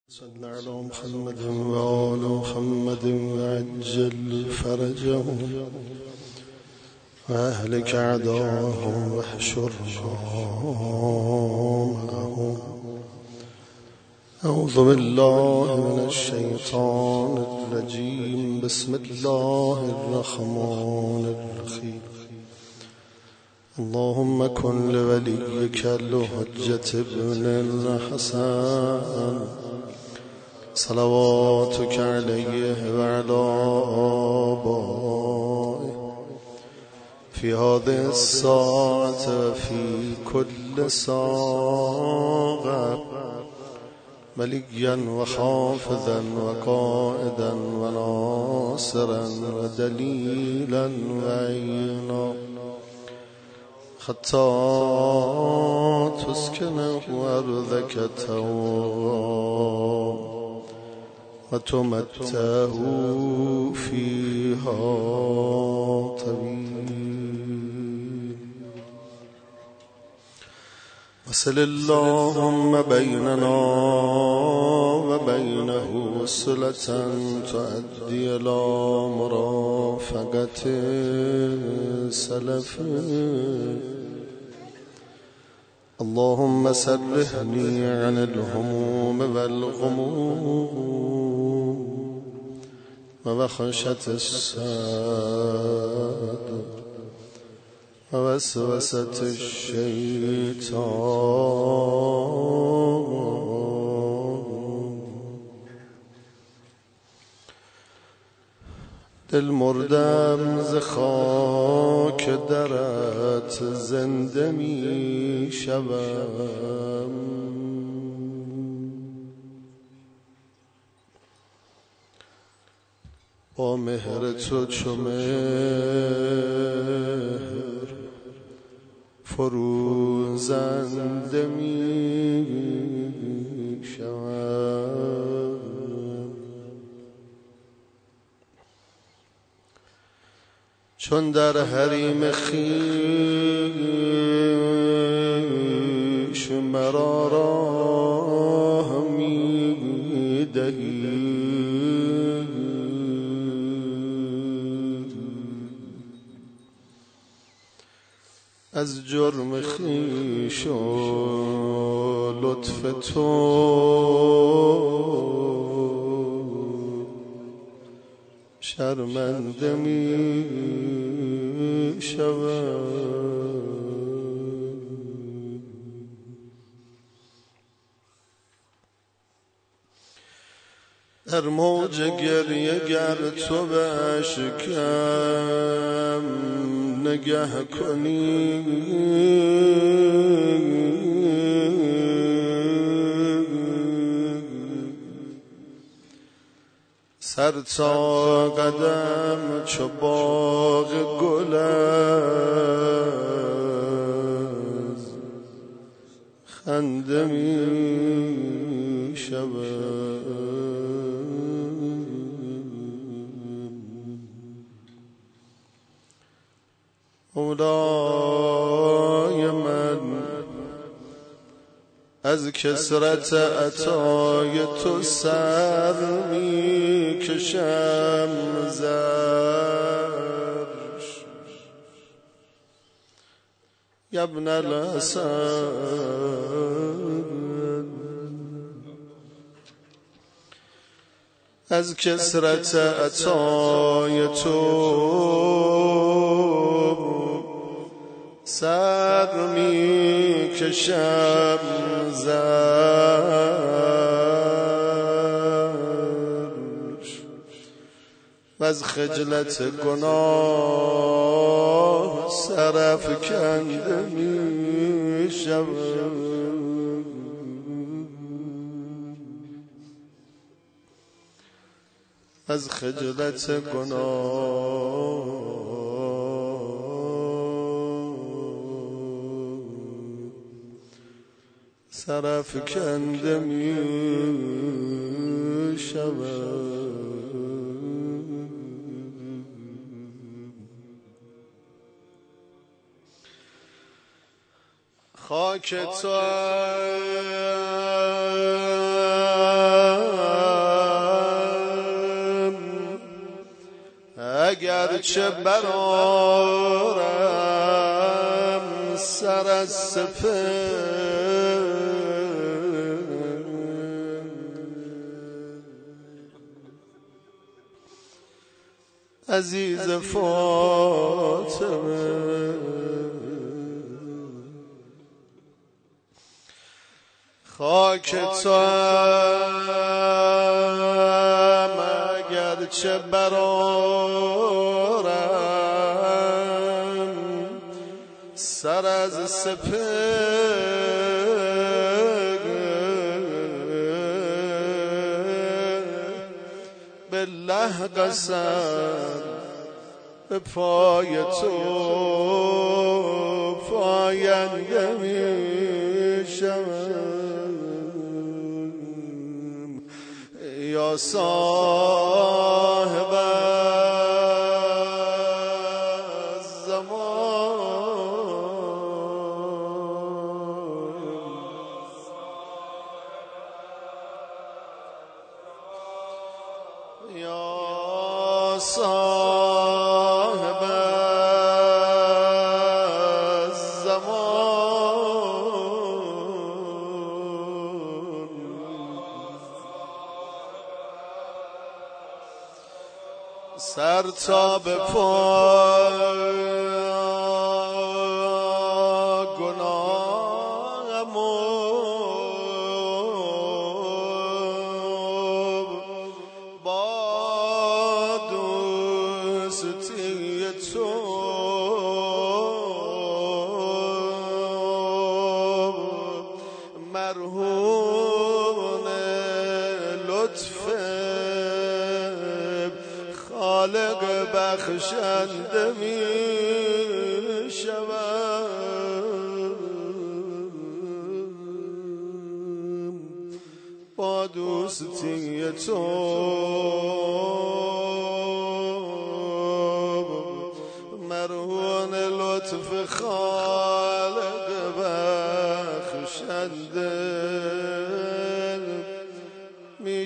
صل على محمد وآل محمد وعجل فرجهم وأهلك أعداءهم واحشرهم معهم. أعوذ بالله من الشيطان الرجيم. بسم الله الرحمن الرحيم. اللهم كن لوليك الحجة ابن الحسن صلواتك عليه وعلى آبائه في هذه الساعة وفي كل ساعة مليا وحافظا وقائدا وناصرا ودليلا وعينا حتى تسكنه أرضك توابا وتمتعه فيها طويل. وصل اللهم بيننا وبينه صلة تؤدي إلى مرافقة سلفه. اللهم سرحني عن الهموم والغموم ووخشة الصدر ووسوسة الشيطان. دل مردم ز خاک درت زنده می شوم. با مهر تو چو مهر فروزنده می شوم. چون در حریم خویش مرا راه می دهی از جرم خویش و لطف تو شرمنده می شوم. در موج گریه گر تو به اشکم نگه کنی سر تا قدم چو باغ گل از خنده می شود. مولای من از کثرت عطای تو سر می کشم زرش ابن الحسن. از کثرت عطای تو سر می کشم زرش و از خجلت گناه سرافکنده می شوم. از خجلت گناه سرافکنده می شوم. خاک تو اگرچه برارم سر از سپهر عزیز فاطمه خاک تو هم اگرچه برارم سر از سپهر بالله قسم به پای تو پاینده میشم یا صاحب الزمان یا صاحب الزمان سر تا به پا گناهم با دوستی تو مرهون لطف خالق بخشنده می شوم با دوستی تو مرهون لطف خالق بخشنده می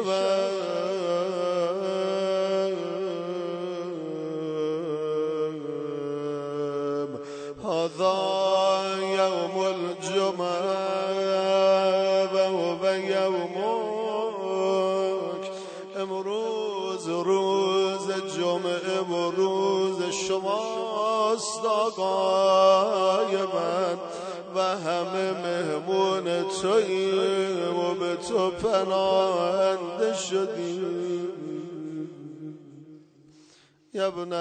شوم هذا یوم الجمعه و هو یومک امروز روز جمعه و روز شماست آقای من و همه مهمون توییم و به تو پناهنده شدیم یا ابن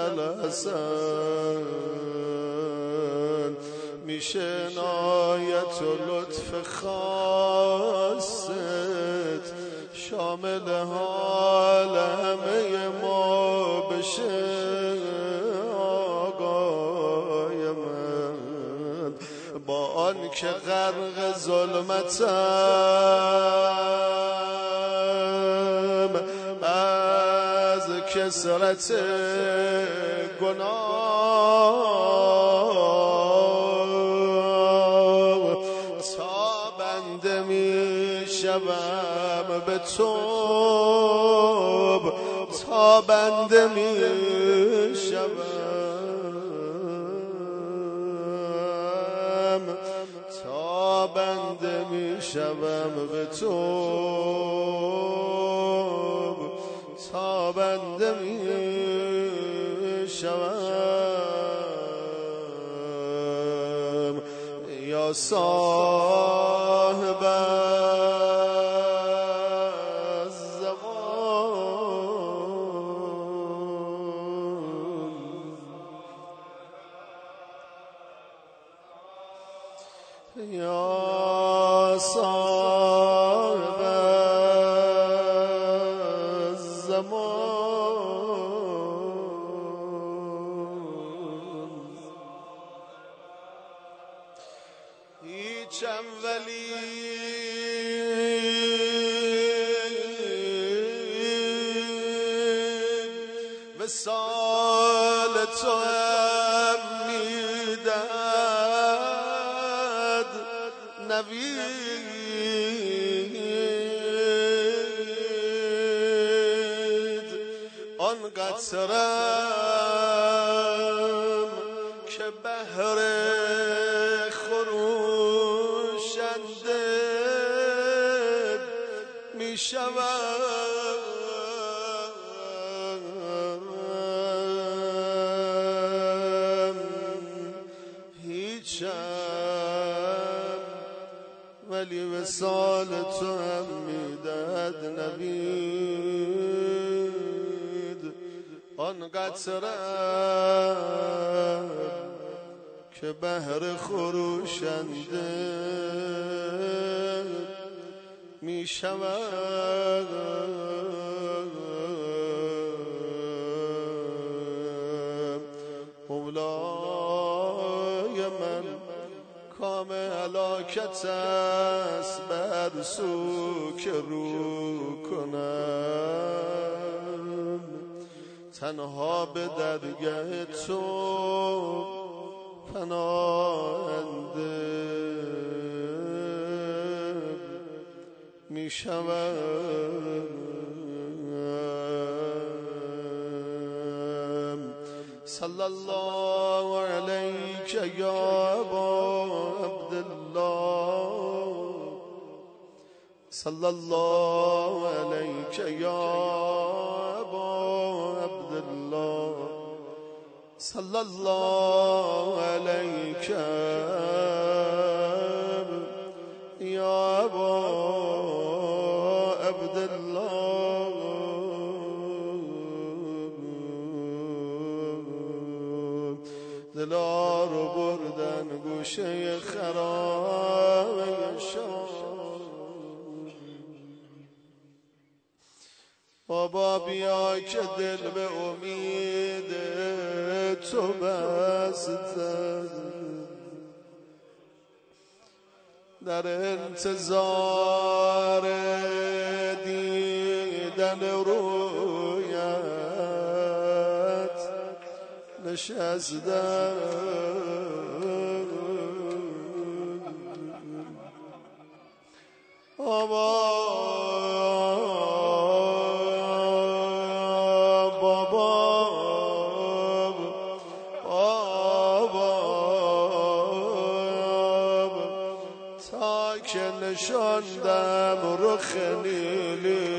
الحسن میشه عنایت و لطف خاصت شامل حال همه ما بشه آقای من با آن که غرق ظلمتم از کثرت گناه تا بنده می شوم به تو تا بنده می شوم تا بنده می شوم به تو تا بنده می شوم یا صاحب الزمان یا صاحب الزمان هیچم ولی وصال تو هم میدهد نوید آن آنقدر سرم که بهر خروشنده می شود هیچم ولی وصال تو هم میدهد نوید آنقدر سرم که بهر خروشنده می شود مولای من کام هلاکت است بر سو که رو کنم تنها به درگاه تو پناهنده می شود صلی الله علیک یا ابا عبدالله صلی الله علیک یا ابا عبدالله صلی الله علیک یا ابا عبدالله دلا رو بردن گوشه خراب شام بابا بیا که دل به امید تو بسته در انتظار دیدن رویت نشستم بابا که نشاندم رخ نیلی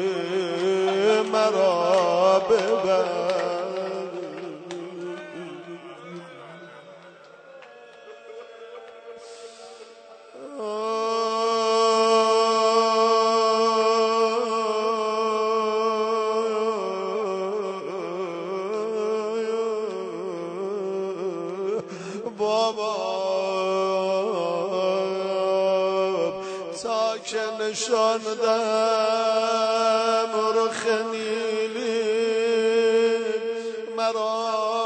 مرا ببر بابا تا که نشاندم رخ نیلی مرا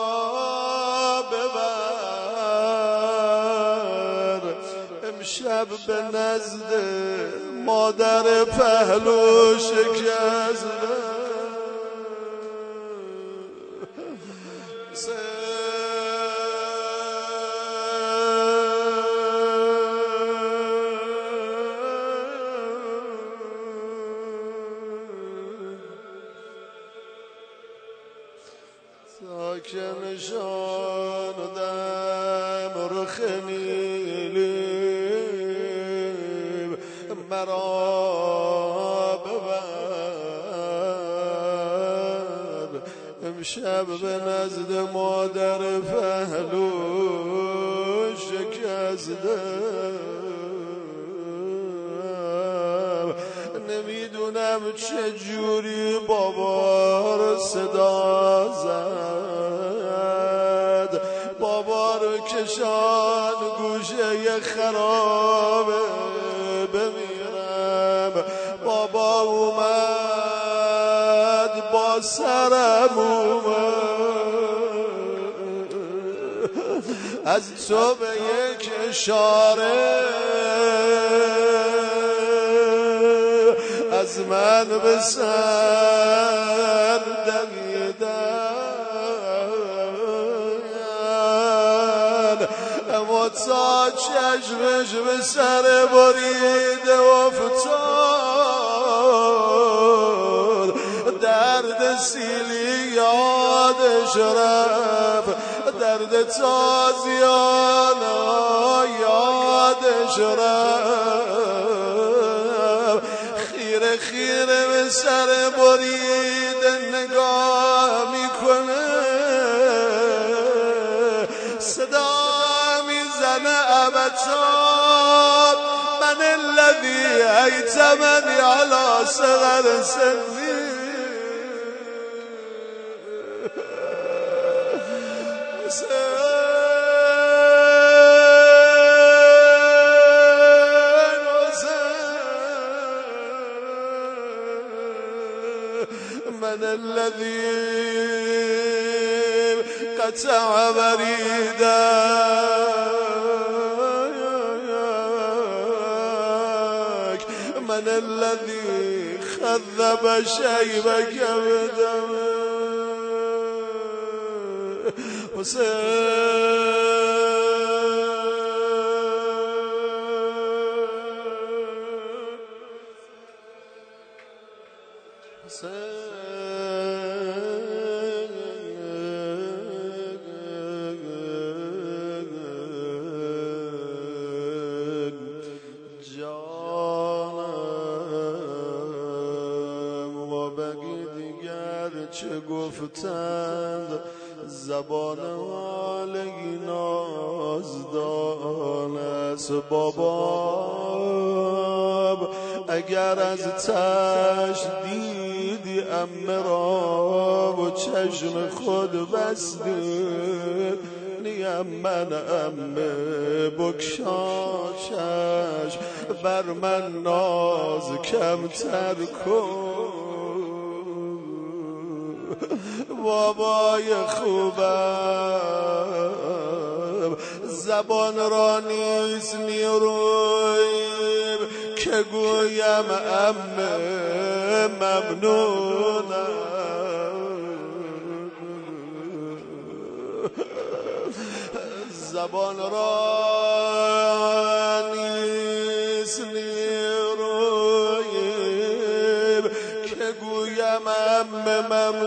ببر امشب به نزد مادر پهلو شکستم تا که نشاندم رخ نیلی مرا ببر امشب به نزد مادر پهلو شکستم نمیدونم چجوری بابا رو صدا زد بابا رو کشان گوشه خرابه بمیرم بابا اومد با سرم اومد از تو به یک اشاره از من به سر دویدن اما تا چشمش به سر بریده افتاد درد سیلی یادش رفت، درد تازیانه یادش رفت. خیره خیره به سر بریده نگاه میکنه، صدا میزنه ابتاب من الذی ایتمنی علی صغر سنی. من الذي قطع بريدك، من الذي خذب شيبك بدمه. جانم و بگی دیگر چه گفتند، زبان والگی نازدان است. بابا اگر از تشدیدی عمه را و چشم خود بستی، نیم من عمه بکشا چشم، بر من ناز کمتر کن. بابای خوبم زبان را نیست نیرویم که گویم عمه ممنونم. زبان را نیست نیرویم که گویم عمه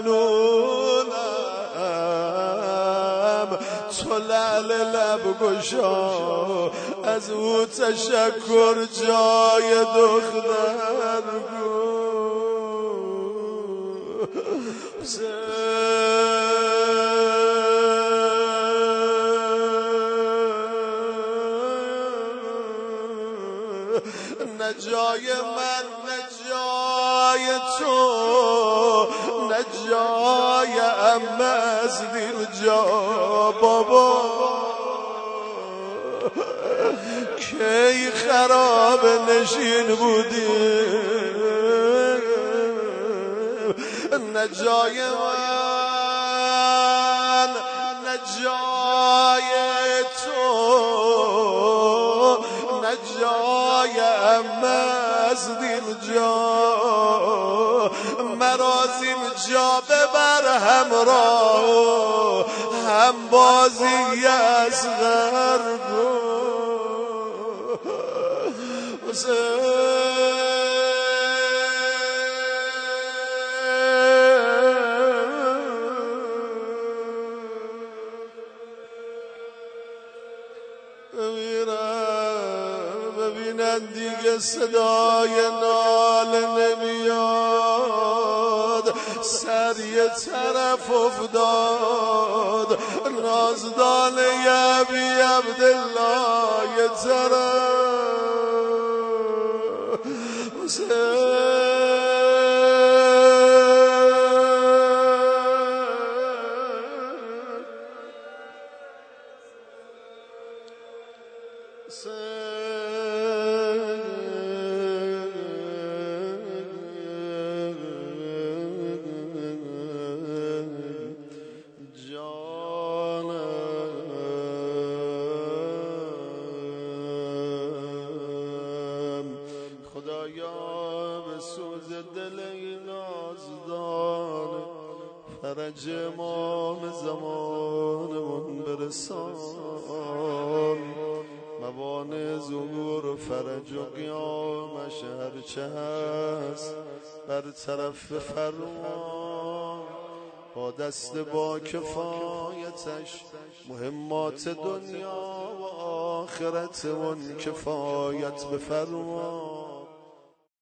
ممنونم. تو لعل لب گشا از او تشکر جای دختر گو. نه جای من نه جای تو، نه جای عمه از دل جا. بابا کی خراب نشین بودیم، نه جای من نه جای تو، نه جای عمه از دل جا. مرا زین جا ببر همراه، هم بازی اصغر گو. ببینن دیگه صدای ناله نمیاد، سر یه طرف افتاد، نازدان ابی عبدالله یه طرف. خدایا به سوز دل این نازدان فرج امام زمانمون برسان. موانع ظهور و فرج و قیامش هرچه هست بر طرف فرمان. با دست با کفایتش مهمات دنیا و آخرت اون کفایت بفرما.